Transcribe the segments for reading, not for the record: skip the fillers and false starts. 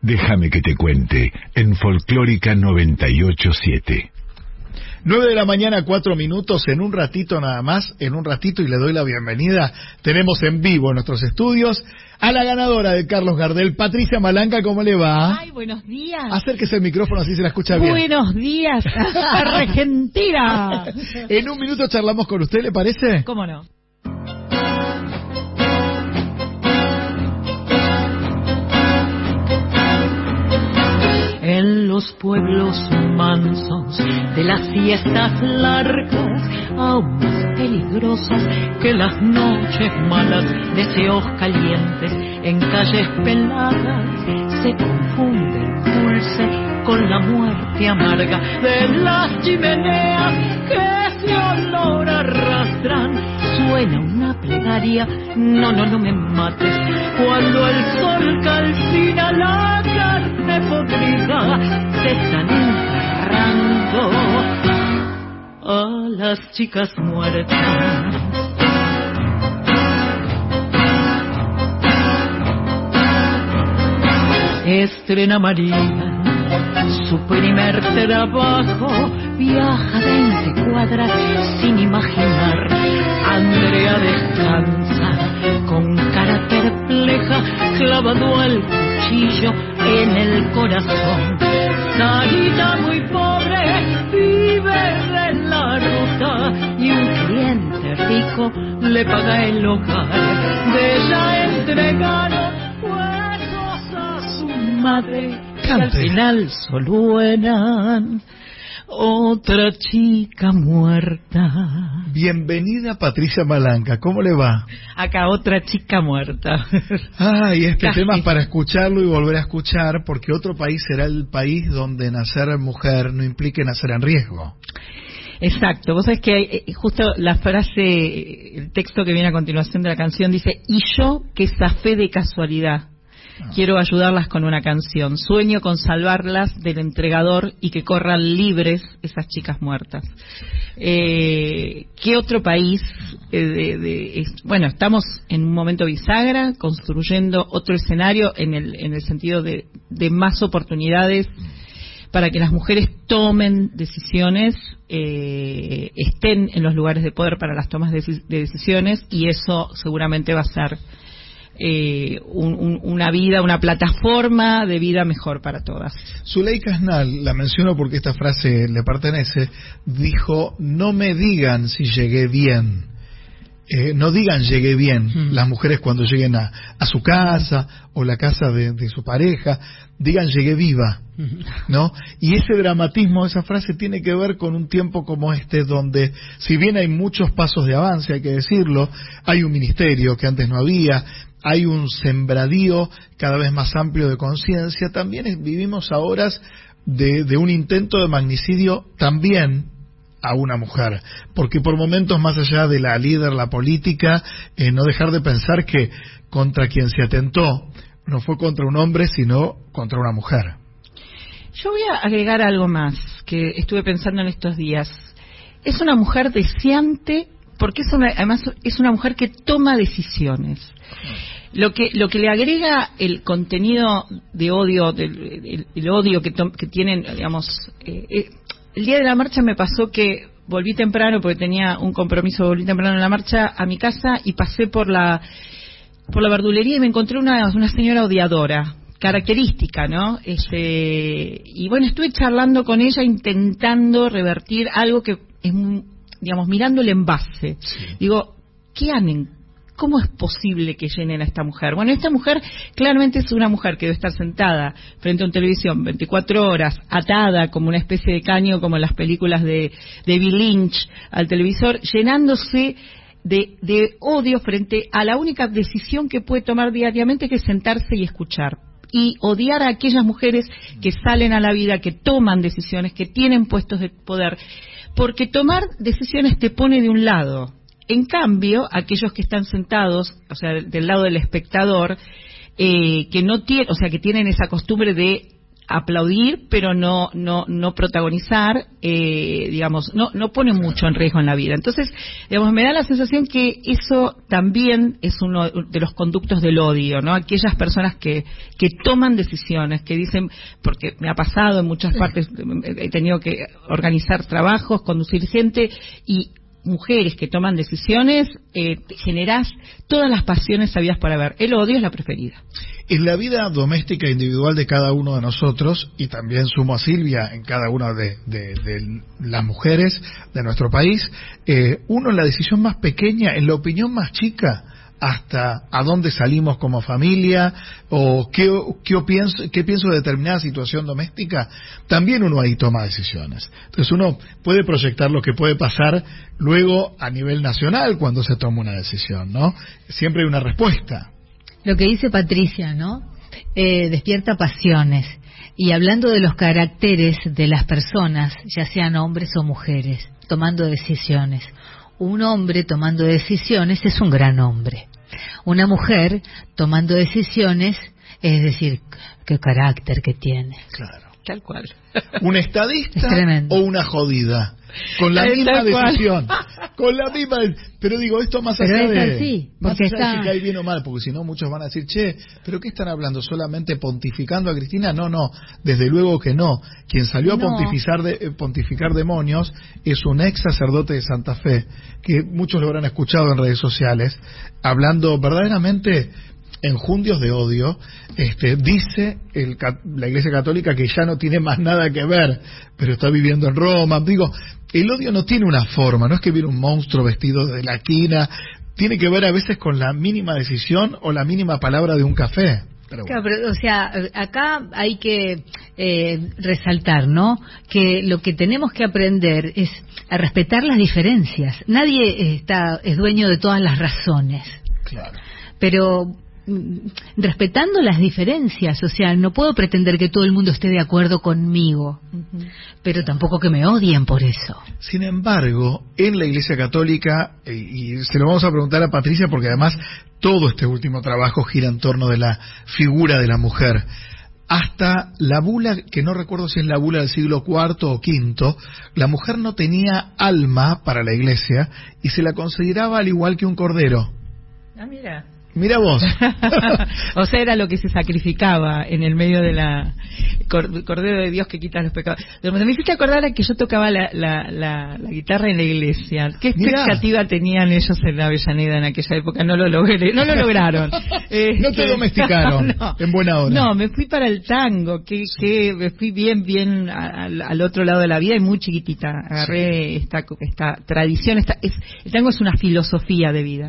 Déjame que te cuente, en Folclórica 98.7. 9 de la mañana, 4 minutos, en un ratito nada más, y le doy la bienvenida. Tenemos en vivo en nuestros estudios a la ganadora de Carlos Gardel, Patricia Malanca. ¿Cómo le va? Ay, buenos días. Acérquese el micrófono, así se la escucha bien. Buenos días, Argentina. En un minuto charlamos con usted, ¿le parece? ¿Cómo no? En los pueblos mansos de las siestas largas, aún más peligrosas que las noches malas, deseos calientes en calles peladas, se confunde el dulce con la muerte amarga de las chimeneas que se olor arrastran. Suena una plegaria, no me mates, cuando el sol calcina la carne podrida, se están enterrando a las chicas muertas. Estrena María su primer trabajo, viaja 20 cuadras sin imaginar. Andrea descansa con cara perpleja, clavado el cuchillo en el corazón. Sarita muy pobre vive de la ruta y un cliente rico le paga el hogar. De ella entregaron huesos a su madre. Al final solo eran otra chica muerta. Bienvenida, Patricia Malanca, ¿cómo le va? Acá otra chica muerta. Ay, este tema es para escucharlo y volver a escuchar, porque otro país será el país donde nacer mujer no implique nacer en riesgo. Exacto, vos sabés que justo la frase, el texto que viene a continuación de la canción dice: y yo que zafé de casualidad. Quiero ayudarlas con una canción. Sueño con salvarlas del entregador y que corran libres esas chicas muertas. ¿Qué otro país? Bueno, estamos en un momento bisagra, construyendo otro escenario en el sentido de más oportunidades para que las mujeres tomen decisiones, estén en los lugares de poder para las tomas de decisiones, y eso seguramente va a ser una plataforma de vida mejor para todas. Zuleika Asnal, la menciono porque esta frase le pertenece, dijo: no me digan si llegué bien. No digan llegué bien las mujeres cuando lleguen a su casa o la casa de su pareja, digan llegué viva, ¿no? Y ese dramatismo, esa frase tiene que ver con un tiempo como este, donde si bien hay muchos pasos de avance, hay que decirlo, hay un ministerio que antes no había, hay un sembradío cada vez más amplio de conciencia, también vivimos a horas de un intento de magnicidio también a una mujer, porque por momentos, más allá de la líder, la política, no dejar de pensar que contra quien se atentó no fue contra un hombre, sino contra una mujer. Yo voy a agregar algo más que estuve pensando en estos días. Es una mujer deseante, porque además es una mujer que toma decisiones. Lo que le agrega el contenido de odio, el odio que tienen, digamos, el día de la marcha me pasó que volví temprano, porque tenía un compromiso, volví temprano en la marcha a mi casa y pasé por la verdulería y me encontré una señora odiadora, característica, ¿no? Y bueno, estuve charlando con ella intentando revertir algo que es, digamos, mirando el envase. Sí. Digo, ¿cómo es posible que llenen a esta mujer? Bueno, esta mujer claramente es una mujer que debe estar sentada frente a una televisión 24 horas, atada como una especie de caño, como en las películas de Bill Lynch, al televisor, llenándose de odio frente a la única decisión que puede tomar diariamente, que es sentarse y escuchar. Y odiar a aquellas mujeres que salen a la vida, que toman decisiones, que tienen puestos de poder. Porque tomar decisiones te pone de un lado. En cambio, aquellos que están sentados, o sea, del lado del espectador, que no tienen, o sea, que tienen esa costumbre de aplaudir, pero no protagonizar, digamos, no pone mucho en riesgo en la vida. Entonces, digamos, me da la sensación que eso también es uno de los conductos del odio, ¿no? Aquellas personas que toman decisiones, que dicen, porque me ha pasado en muchas partes, he tenido que organizar trabajos, conducir gente, y mujeres que toman decisiones, generás todas las pasiones habidas para ver. El odio es la preferida. En la vida doméstica individual de cada uno de nosotros, y también sumo a Silvia en cada una de las mujeres de nuestro país, uno en la decisión más pequeña, en la opinión más chica, hasta a dónde salimos como familia, o qué pienso de determinada situación doméstica, también uno ahí toma decisiones. Entonces uno puede proyectar lo que puede pasar luego a nivel nacional cuando se toma una decisión, ¿no? Siempre hay una respuesta. Lo que dice Patricia, ¿no? Despierta pasiones. Y hablando de los caracteres de las personas, ya sean hombres o mujeres, tomando decisiones. Un hombre tomando decisiones es un gran hombre. Una mujer tomando decisiones, es decir, qué carácter que tiene. Claro. Tal cual. ¿Un estadista o una jodida? Con la misma decisión. Con la misma. Pero digo, esto más allá pero es de. así, más allá está... de si cae bien o mal, porque si no, muchos van a decir, che, ¿pero qué están hablando? ¿Solamente pontificando a Cristina? No, desde luego que no. Quien salió a pontificar demonios es un ex sacerdote de Santa Fe, que muchos lo habrán escuchado en redes sociales, hablando verdaderamente enjundios de odio. Dice la Iglesia Católica que ya no tiene más nada que ver, pero está viviendo en Roma. Digo, el odio no tiene una forma, no es que viene un monstruo vestido de la quina, tiene que ver a veces con la mínima decisión o la mínima palabra de un café. Pero bueno. Claro, pero, o sea, acá hay que resaltar, ¿no? Que lo que tenemos que aprender es a respetar las diferencias. Nadie es dueño de todas las razones. Claro. Pero respetando las diferencias, o sea, no puedo pretender que todo el mundo esté de acuerdo conmigo, pero tampoco que me odien por eso. Sin embargo, en la Iglesia Católica, y se lo vamos a preguntar a Patricia porque además todo este último trabajo gira en torno de la figura de la mujer, hasta la bula, que no recuerdo si es la bula del siglo IV o V, la mujer no tenía alma para la Iglesia y se la consideraba al igual que un cordero. Ah, mira. Mira vos. O sea, era lo que se sacrificaba en el medio de la Cordero de Dios que quita los pecados. Me hiciste acordar a que yo tocaba la guitarra en la iglesia. ¿Qué expectativa tenían ellos en la Avellaneda en aquella época? No lo lograron. No te domesticaron en buena hora. No, me fui para el tango, que me fui bien al otro lado de la vida y muy chiquitita. Agarré esta tradición. El tango es una filosofía de vida.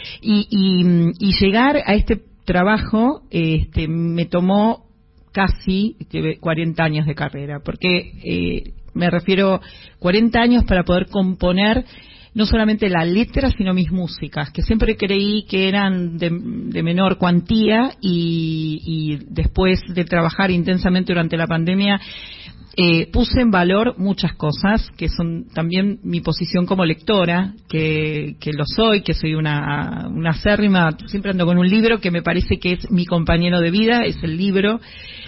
Y llegar a este trabajo me tomó casi 40 años de carrera, porque me refiero 40 años para poder componer no solamente la letra, sino mis músicas, que siempre creí que eran de menor cuantía, y después de trabajar intensamente durante la pandemia, puse en valor muchas cosas que son también mi posición como lectora, que lo soy, que soy una acérrima, siempre ando con un libro que me parece que es mi compañero de vida, es el libro.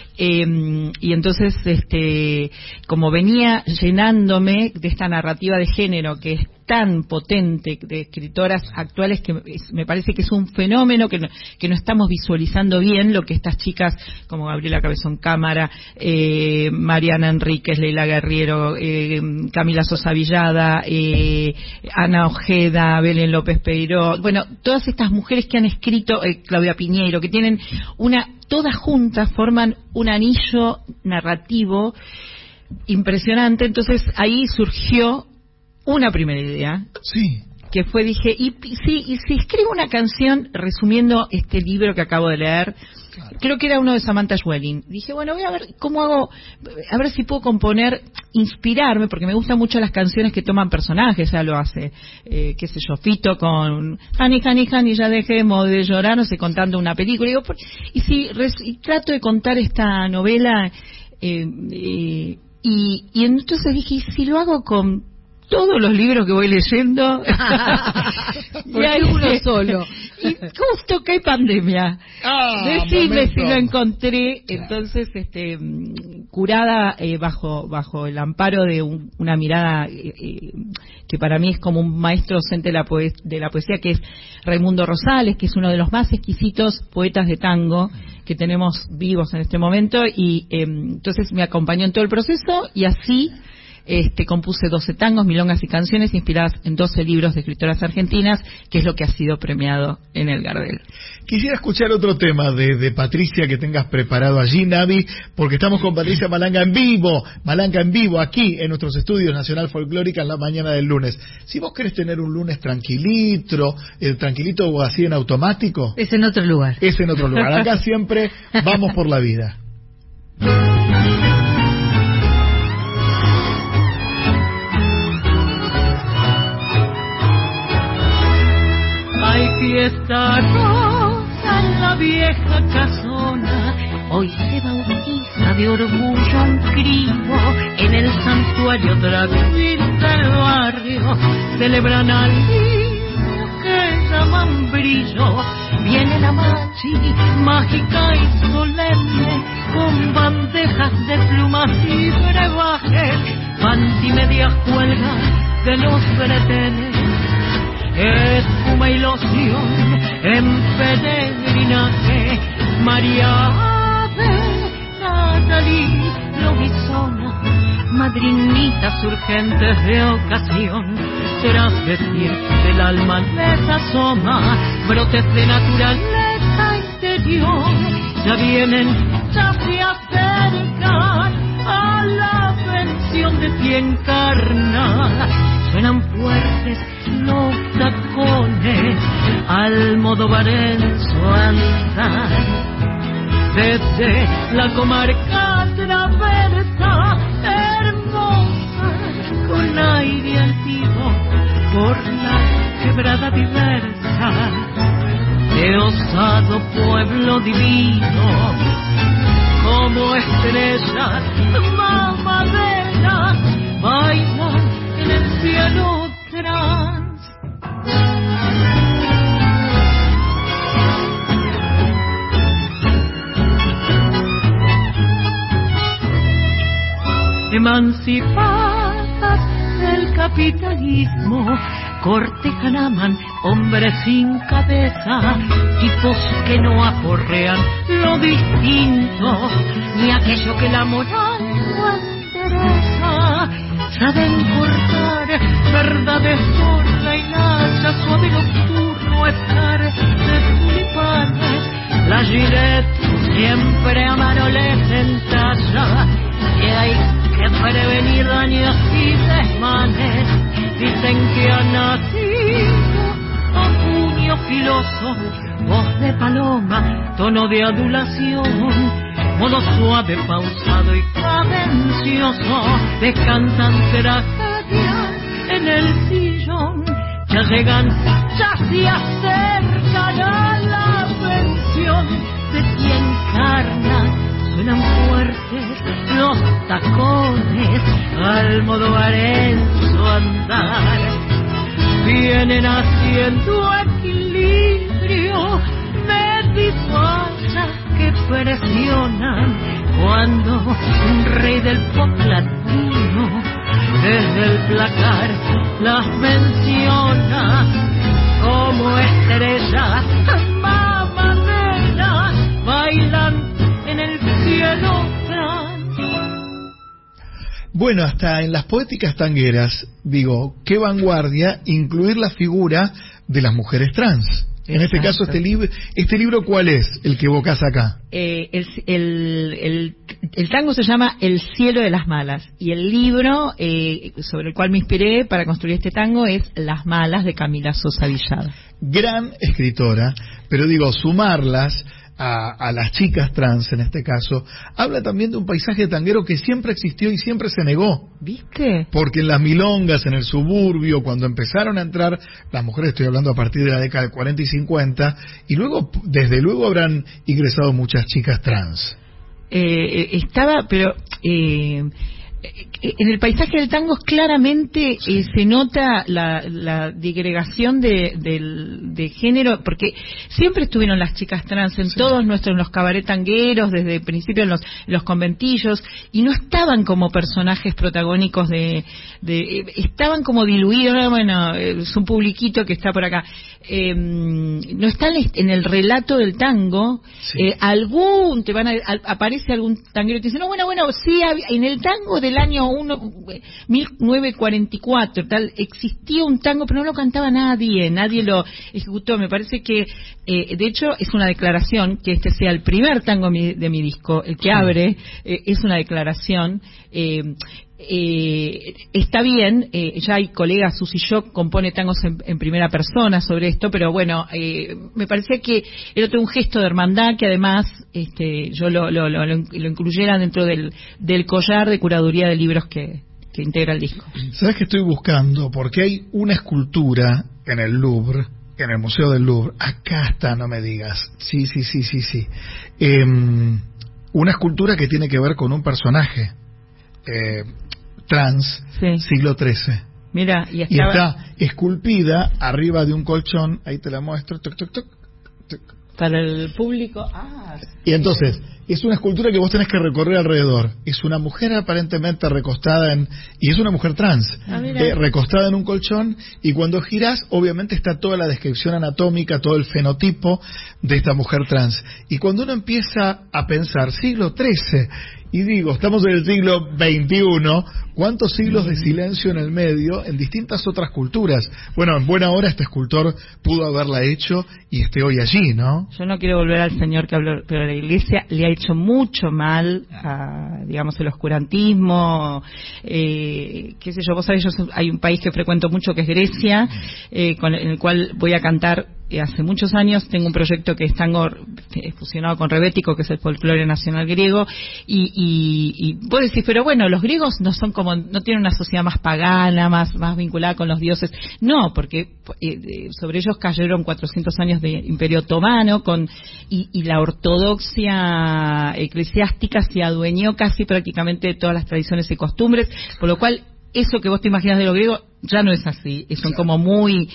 Y entonces, como venía llenándome de esta narrativa de género que es tan potente, de escritoras actuales, que me parece que es un fenómeno que no estamos visualizando bien, lo que estas chicas como Gabriela Cabezón Cámara, Mariana Enríquez, Leila Guerriero, Camila Sosa Villada, Ana Ojeda, Belén López Peiró, bueno, todas estas mujeres que han escrito, Claudia Piñeiro, que tienen todas juntas forman un anillo narrativo impresionante. Entonces ahí surgió una primera idea. Sí. Que fue, dije, y si escribo una canción resumiendo este libro que acabo de leer, claro. Creo que era uno de Samantha Schweblin. Dije, bueno, voy a ver cómo hago, a ver si puedo componer, inspirarme, porque me gustan mucho las canciones que toman personajes. Ya lo hace, qué sé yo, Fito con Honey, Honey, Honey, ya dejemos de llorar, no sé, contando una película. Y trato de contar esta novela, y entonces dije, ¿y si lo hago con todos los libros que voy leyendo. Y hay uno solo. Y justo que hay pandemia. Decime si lo encontré. Entonces, curada bajo el amparo de una mirada que para mí es como un maestro docente de la poesía, que es Raimundo Rosales, que es uno de los más exquisitos poetas de tango que tenemos vivos en este momento, y entonces me acompañó en todo el proceso, y así compuse 12 tangos, milongas y canciones inspiradas en 12 libros de escritoras argentinas, que es lo que ha sido premiado en el Gardel. Quisiera escuchar otro tema de Patricia que tengas preparado allí, Navi, porque estamos con Patricia Malanga en vivo, aquí en nuestros estudios Nacional Folclórica en la mañana del lunes. Si vos querés tener un lunes tranquilito o así en automático, es en otro lugar. Acá siempre vamos por la vida. Hay fiesta rosa en la vieja casona, hoy se bautiza de orgullo un cribo en el santuario Dragvil del barrio. Celebran al niño que llaman Brillo, viene la machi mágica y solemne, con bandejas de plumas y brebajes, pantimedia cuelga de los bretenes. Espuma y loción en peregrinaje, María Ave, Natalí, Lobizona, madrinitas urgentes de ocasión. Tras vestir del alma les asoma brotes de naturaleza interior. Ya vienen, ya se acercan a la pensión de pie encarnada. Suenan fuertes los tacones al modovarense andar. Desde la comarca traversa, hermosa, con aire altivo, por la quebrada diversa, de osado pueblo divino, como estrellas mamaderas, bailan en el cielo trans. Emancipadas del capitalismo, cortejan, aman hombres sin cabeza, tipos que no aporrean lo distinto, ni aquello que la moral no endereza. Saben cortar verdades por la hilacha, suave nocturno estar de tulipanes. La Gillette siempre a mano les entalla, y hay que prevenir daños y desmanes. Dicen que ha nacido a puño filoso, voz de paloma, tono de adulación, modo suave, pausado y cadencioso, descansan tragedia en el sillón. Ya llegan, ya se acercan a la pensión de quien encarna. Suenan fuertes los tacones al modovarense andar. Vienen haciendo equilibrio medidas que presionan cuando un rey del pop latino desde el placar las menciona como estrellas mamaderas, bailan en el cielo trans. Bueno, hasta en las poéticas tangueras, digo, qué vanguardia incluir la figura de las mujeres trans. En este caso, este libro, ¿cuál es el que evocás acá? El tango se llama El cielo de las malas, y el libro sobre el cual me inspiré para construir este tango es Las malas, de Camila Sosa Villada. Gran escritora, pero digo, sumarlas a las chicas trans en este caso, habla también de un paisaje tanguero que siempre existió y siempre se negó. ¿Viste? Porque en las milongas, en el suburbio, cuando empezaron a entrar las mujeres, estoy hablando a partir de la década del 40 y 50, y luego, desde luego habrán ingresado muchas chicas trans. en el paisaje del tango claramente se nota la digregación de género, porque siempre estuvieron las chicas trans en todos los cabaret tangueros, desde el principio en los conventillos, y no estaban como personajes protagónicos estaban como diluidos. Bueno, es un publiquito que está por acá. No están en el relato del tango. Aparece algún tanguero y te dice, no, bueno, sí, en el tango del año 1944 tal existía un tango, pero no lo cantaba nadie lo ejecutó. Me parece que de hecho es una declaración que este sea el primer tango de mi disco, el que abre, es una declaración. Está bien, ya hay colegas, Susi Shock compone tangos en primera persona sobre esto, pero bueno, me parecía que era otro un gesto de hermandad que además yo lo incluyera dentro del collar de curaduría de libros que integra el disco. ¿Sabes qué estoy buscando? Porque hay una escultura en el Louvre, en el Museo del Louvre. Acá está, no me digas. Sí. Una escultura que tiene que ver con un personaje trans, siglo XIII. Mira, y está esculpida arriba de un colchón. Ahí te la muestro. Toc, toc, toc, toc. Para el público. Y entonces, es una escultura que vos tenés que recorrer alrededor. Es una mujer aparentemente recostada y es una mujer trans, recostada en un colchón, y cuando girás, obviamente está toda la descripción anatómica, todo el fenotipo de esta mujer trans. Y cuando uno empieza a pensar, siglo XIII, y digo, estamos en el siglo XXI, ¿cuántos siglos de silencio en el medio en distintas otras culturas? Bueno, en buena hora este escultor pudo haberla hecho y esté hoy allí, ¿no? Yo no quiero volver al señor que habló, pero la Iglesia le ha hecho mucho mal a, digamos, el oscurantismo, qué sé yo, vos sabés, hay un país que frecuento mucho que es Grecia, en el cual voy a cantar hace muchos años. Tengo un proyecto que es tango fusionado con rebético, que es el folclore nacional griego, y vos decís, pero bueno, los griegos no son como, no tienen una sociedad más pagana, más vinculada con los dioses. No, porque sobre ellos cayeron 400 años de Imperio Otomano, y la ortodoxia eclesiástica se adueñó casi prácticamente de todas las tradiciones y costumbres, por lo cual eso que vos te imaginas de los griegos ya no es así. Son como muy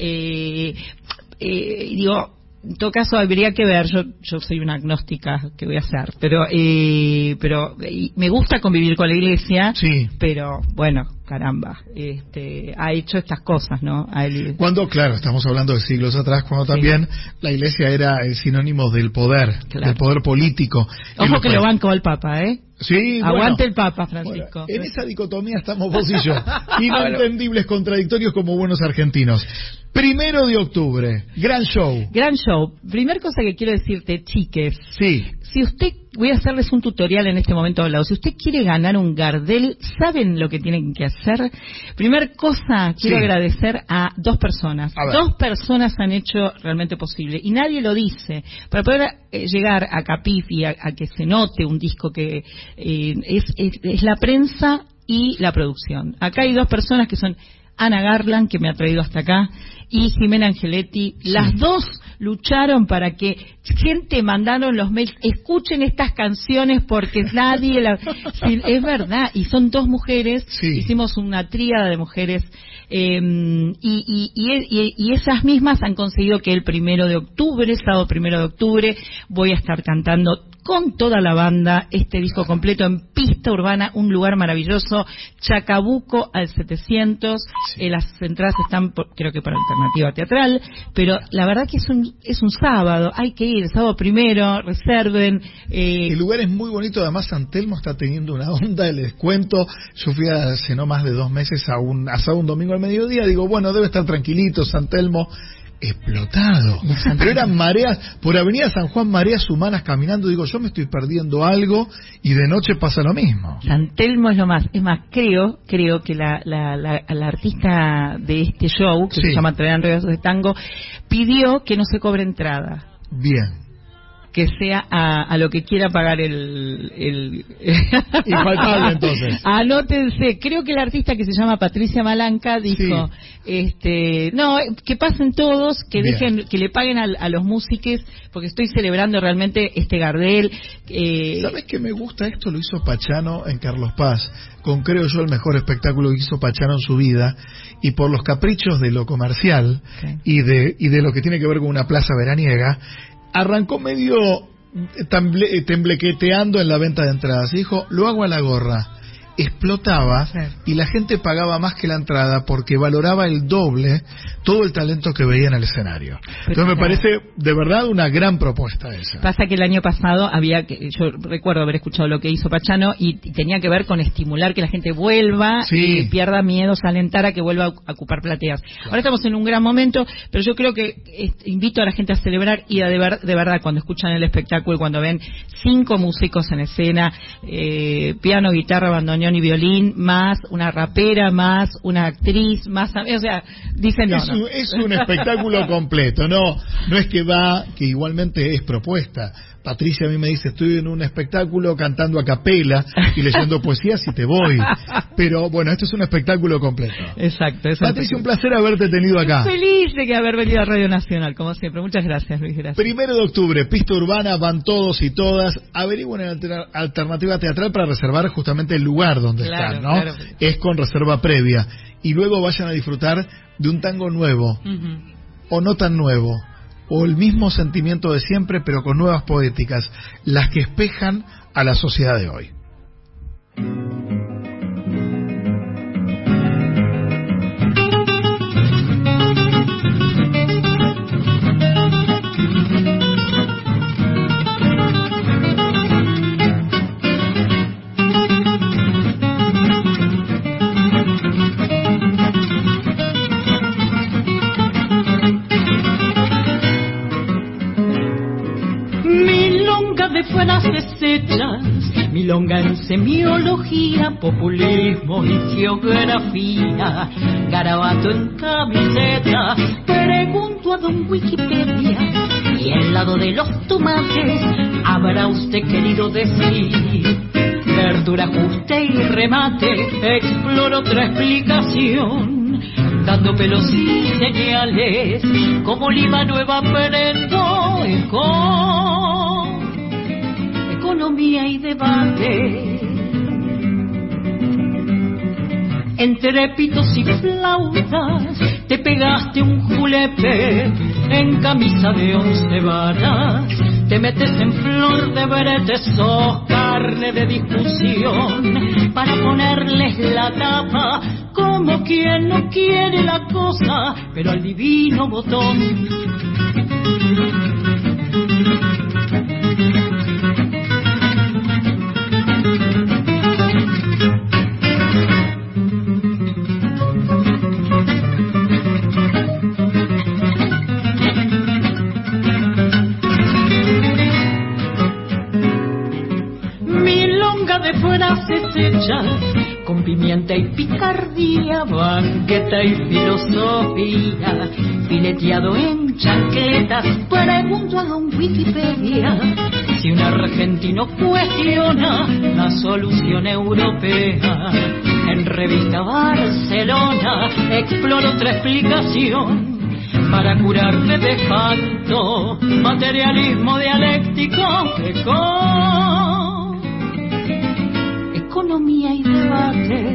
digo, en todo caso habría que ver. Yo soy una agnóstica, ¿qué voy a hacer? Pero me gusta convivir con la Iglesia, pero bueno, caramba, ha hecho estas cosas, ¿no? Cuando, claro, estamos hablando de siglos atrás, cuando también la Iglesia era el sinónimo del poder, del poder político. Ojo que lo banco al Papa, Sí, aguante el Papa, Francisco. En esa dicotomía estamos vos y yo, inentendibles, contradictorios como buenos argentinos. 1 de octubre, gran show. Gran show. Primer cosa que quiero decirte, chiques. Sí. Si usted, voy a hacerles un tutorial en este momento hablado. Si usted quiere ganar un Gardel, ¿saben lo que tienen que hacer? Primer cosa, quiero agradecer a 2 personas. 2 personas han hecho realmente posible, y nadie lo dice. Para poder llegar a Capif y a que se note un disco que es la prensa y la producción. Acá hay 2 personas que son Ana Garland, que me ha traído hasta acá, y Jimena Angeletti. Las 2 lucharon para que gente mandaron los mails, escuchen estas canciones porque nadie es verdad, y son 2 mujeres, hicimos una tríada de mujeres, y esas mismas han conseguido que el 1 de octubre, sábado 1 de octubre, voy a estar cantando con toda la banda este disco completo en pista urbana, un lugar maravilloso, Chacabuco al 700. Las entradas están creo que por alternativa teatral, pero la verdad que es un sábado, hay que ir, sábado 1, reserven. El lugar es muy bonito, además San Telmo está teniendo una onda, les cuento. Yo fui hace no más de 2 meses a un domingo al mediodía, digo, bueno, debe estar tranquilito San Telmo. Explotado, pero eran mareas por Avenida San Juan, mareas humanas caminando. Digo, yo me estoy perdiendo algo, y de noche pasa lo mismo. San Telmo es lo más. Es más, creo que la artista de este show, que se llama Traerán Regalos de Tango, pidió que no se cobre entrada. Bien. que sea a lo que quiera pagar el... Infaltable, entonces. Anótense, creo que la artista que se llama Patricia Malanca dijo, no, que pasen todos, que Bien. dejen, que le paguen a los músicos, porque estoy celebrando realmente Gardel. ¿Sabes qué me gusta? Esto lo hizo Pachano en Carlos Paz, con creo yo el mejor espectáculo que hizo Pachano en su vida, y por los caprichos de lo comercial y de lo que tiene que ver con una plaza veraniega, arrancó medio temblequeteando en la venta de entradas. Dijo, lo hago a la gorra. Explotaba y la gente pagaba más que la entrada porque valoraba el doble todo el talento que veía en el escenario. Entonces me parece de verdad una gran propuesta esa. Pasa que el año pasado yo recuerdo haber escuchado lo que hizo Pachano y tenía que ver con estimular que la gente vuelva y pierda miedos, alentar a que vuelva a ocupar plateas. Ahora estamos en un gran momento, pero yo creo que invito a la gente a celebrar y de verdad cuando escuchan el espectáculo, cuando ven 5 músicos en escena, piano, guitarra, bandoneón y violín, más una rapera, más una actriz, más, o sea, dicen es un espectáculo completo, no es que igualmente es propuesta. Patricia a mí me dice, estoy en un espectáculo cantando a capela y leyendo poesía, si te voy. Pero bueno, esto es un espectáculo completo. Exacto. Patricia, un placer haberte tenido acá. Feliz de haber venido a Radio Nacional, como siempre. Muchas gracias, Luis. Gracias. 1 de octubre, Pista Urbana, van todos y todas. Averigüen alternativa teatral para reservar justamente el lugar donde están, ¿no? Claro. Es con reserva previa. Y luego vayan a disfrutar de un tango nuevo, o no tan nuevo, o el mismo sentimiento de siempre, pero con nuevas poéticas, las que espejan a la sociedad de hoy. Buenas desechas, milonga en semiología, populismo y geografía, garabato en camiseta, pregunto a don Wikipedia, y al lado de los tomates, habrá usted querido decir, verdura, ajuste y remate, exploro otra explicación, dando pelos y señales, como lima nueva aprendo, economía y debate. Entre pitos y flautas te pegaste un julepe en camisa de 11 varas. Te metes en flor de brete, sos carne de discusión para ponerles la tapa como quien no quiere la cosa, pero al divino botón. Con pimienta y picardía, banqueta y filosofía, fileteado en chancletas, pregunto a don Wikipedia, si un argentino cuestiona la solución europea, en revista Barcelona, exploro otra explicación, para curarme de espanto, materialismo dialéctico, economía y debate.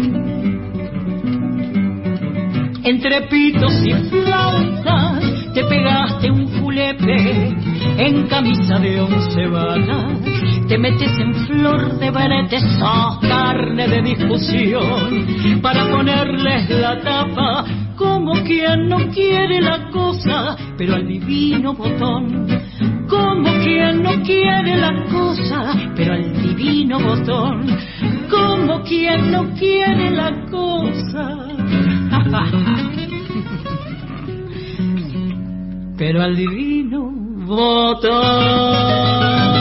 Entre pitos y flautas te pegaste un julepe en camisa de 11 varas. Te metes en flor de brete, sos carne de discusión para ponerles la tapa como quien no quiere la cosa, pero al divino botón. Como quien no quiere la cosa, pero al divino botón. Como quien no quiere la cosa, pero al divino botón.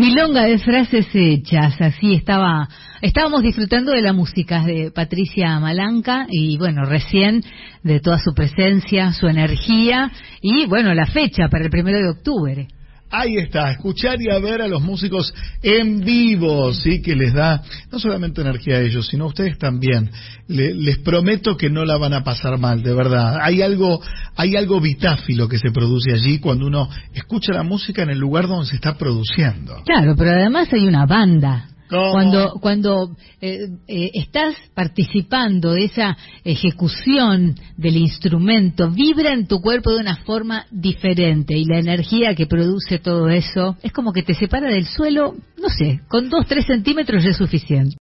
Milonga de frases hechas, así estábamos disfrutando de la música de Patricia Malanca y bueno, recién de toda su presencia, su energía y bueno, la fecha para el 1 de octubre. Ahí está, escuchar y a ver a los músicos en vivo, sí, que les da no solamente energía a ellos, sino a ustedes también. Les prometo que no la van a pasar mal, de verdad. Hay algo vitáfilo que se produce allí cuando uno escucha la música en el lugar donde se está produciendo. Claro, pero además hay una banda. ¿Cómo? Cuando estás participando de esa ejecución del instrumento, vibra en tu cuerpo de una forma diferente y la energía que produce todo eso es como que te separa del suelo, no sé, con 2-3 centímetros ya es suficiente.